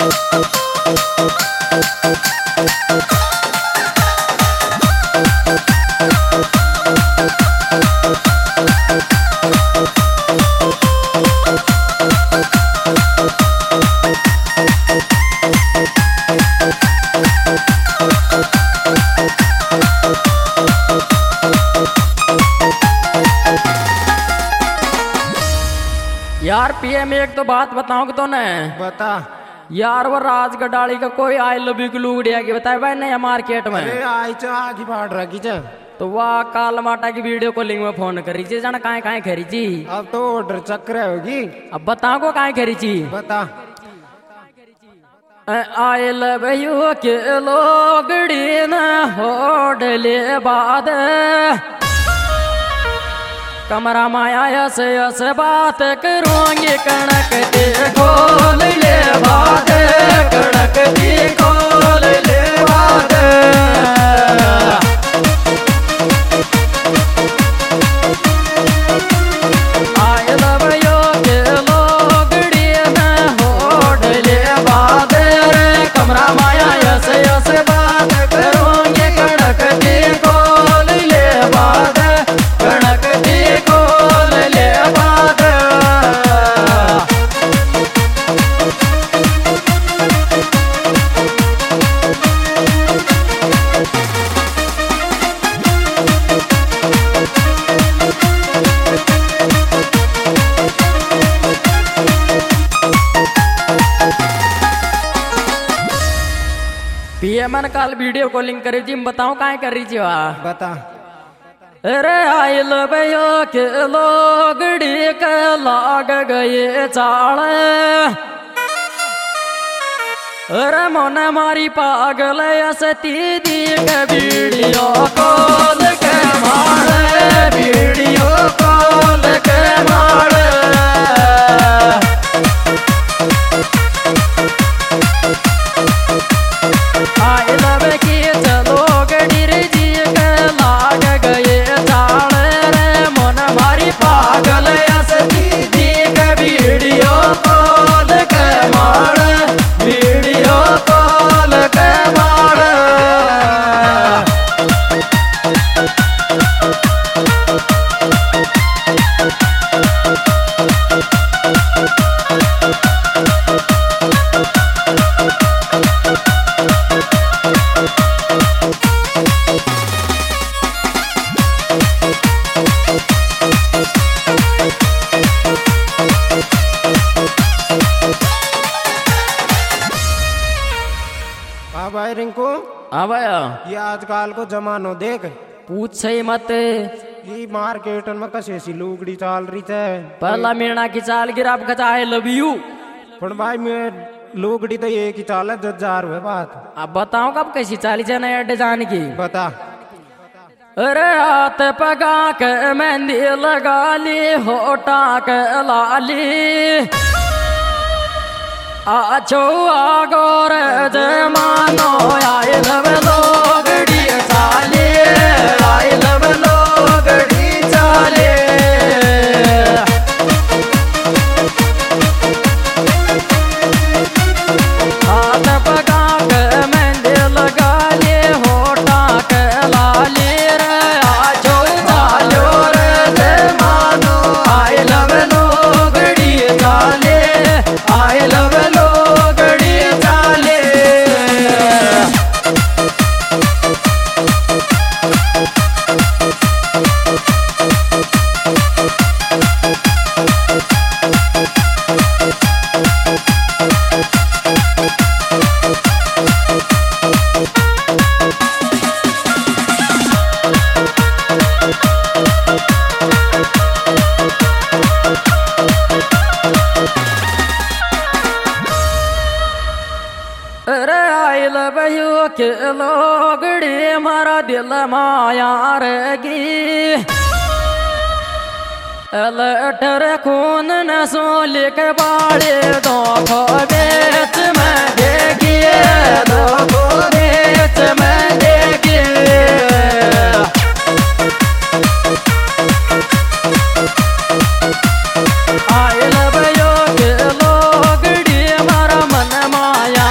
यार पीएम एक तो बात बताऊं तो ने बता यार वो राज गडाली का कोई आई लव यू लुगड़िया की बताए भाई नया मार्केट में अरे आई चा आगे बाढ़ रखी चा तो वाह काल माटा की वीडियो कॉलिंग में फोन करी थी जाना काहे काहे करी थी। अब तो ऑर्डर चक्र होगी। अब बताओ को काहे करी थी बता आई लव यू के लोगड़ी न होडले बाद कमरा माया यस बात करूंगी कणक दी खोल ले बाद कणक दी खोल ले बाद आई लव यू के लोगड़ी न होडले बाद कमरा माया यस बात करूंगी कणक दी खोल ले बाद कणक दी खोल ले बाद। पीएम ने कल वीडियो कॉलिंग करी थी बताओ काहे कर रही थी वहाँ बता अरे आई लव यू के लोगड़ी के लाग गए चाल अरे मन मारी पागल असती दी के वीडियो कॉल के मार वीडियो कॉल के मार आई लव की चलो गडीर जी के लाग गए चाल रे मन मारी पागल असती दी के वीडियो कॉल के मार वीडियो कॉल के मार। अब आए रिंकू हाँ भैया ये आजकल को जमानो देख पूछ सही मत ये मार्केट में कसे सी लुगड़ी चाल रही थे पहला मीणा की चाल गिरा कचा आई लव यू पर भाई मैं लुगड़ी तो एक ही चाल है 10,000 रुपए बात। अब बताओ कब कैसी चाली जाना है डिजाइन की बता अरे हाथ पगा के मेहंदी लगा ली होटा के लाली आछो आगोर जमानो आई लव लोगड़ी चाली आई लव लोगड़ी चाली हाथ पगा के मेहंदी लगा ली होटा के लाली रे आछो चालो रे जमानो आई लव लोगड़ी चाली आई लव लोगड़ी चाले। अरे आई लव यू के लोगड़ी मारा दिल माया रगी लटर खून न सोली के बाड़े दो बेच में देखिए दो बेच में देखिए आई लव यू के लोगड़ी मारा मन माया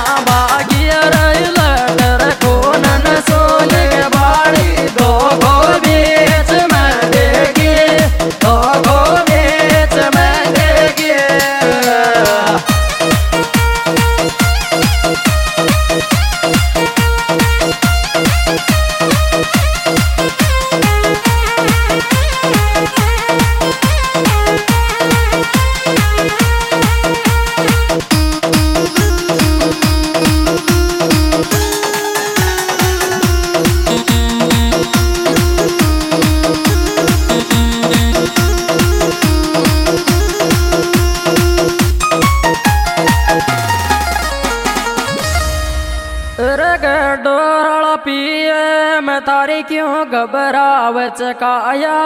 डोरल पिए मैं तारी क्यों घबराव चकाया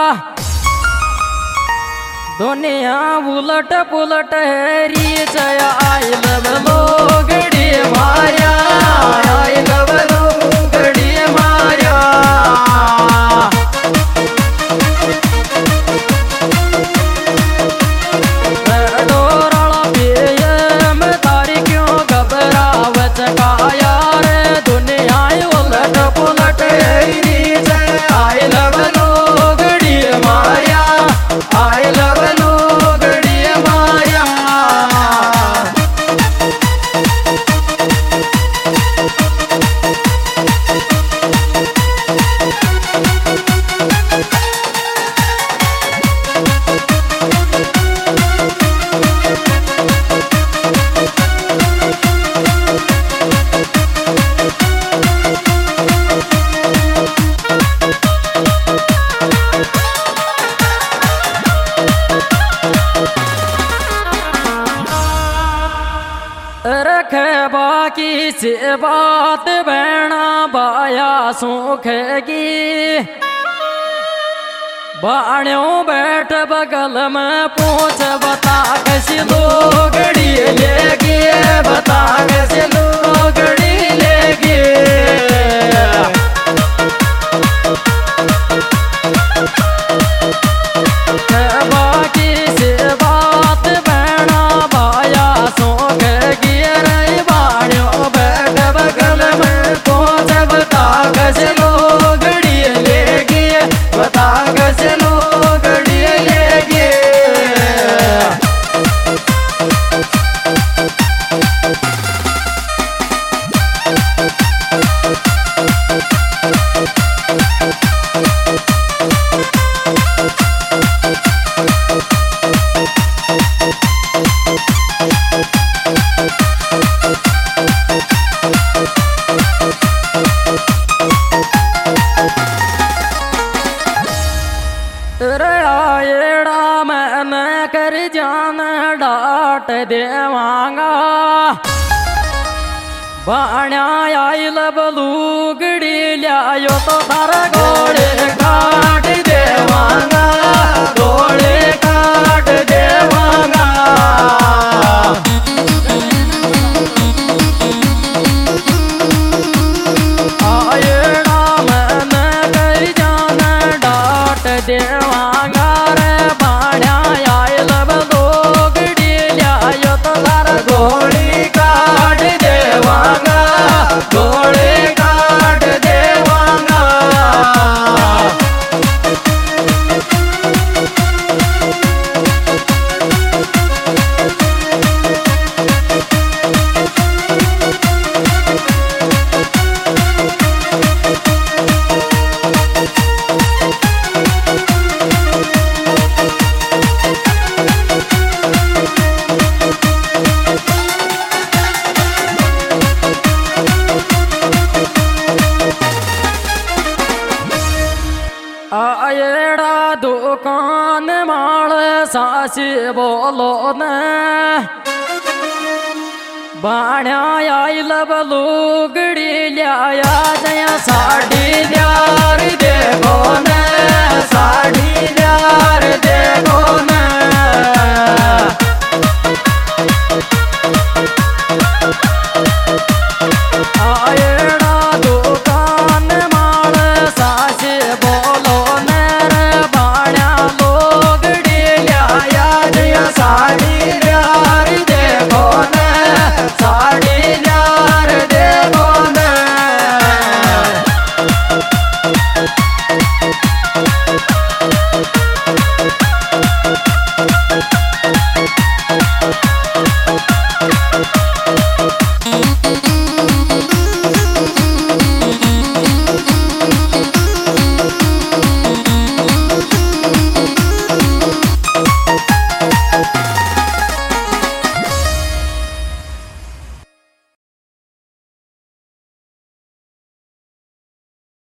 दुनिया उलट पुलट हेरी चया आई लव लोगड़ी माया आई लव लोगड़ी माया डोरल पिए मैं तारी क्यों घबराव चकाया रे दुनिया उलट पुलट हेरी चया आई लव लोगड़ी माया आई लव लोगड़ी माया रखे बाकी से बात बहना बाया सूखेगी बाणियों बैठ बगल में पूछ बता कैसी लोगड़ी लेगी बता कैसी लोगड़ी लेगी बाकी से बात बहना बाया सूखेगी बगल में पहुंच बता गज लोगड़ी लेगी बता गज लोगड़ी लेगी रायड़ा मैंने कर जान डाट देवांगा बाण्या आई लब लूगड़ी लियायो तो थारा गोड़े काट देवांगा गोड़े काट देवांगा आयड़ा मैंने कर जान डाट देवांगा रे बाण्या आई लब लोगड़ी लियायो तो थारा गोड़ी काट देवांगा गोड़े काट देवांगा आयड़ा दुकान माल सासी बोलो न बाण्या आई लब लूगड़ी लिया जया साड़ी ल्यार देखो न साड़ी ल्यार देखो न आयड़ा दुकान माल सासी बोलो न बाण्या लोगड़ी लिया जया साड़ी ल्यार देखो न साड़ी ल्यार देखो न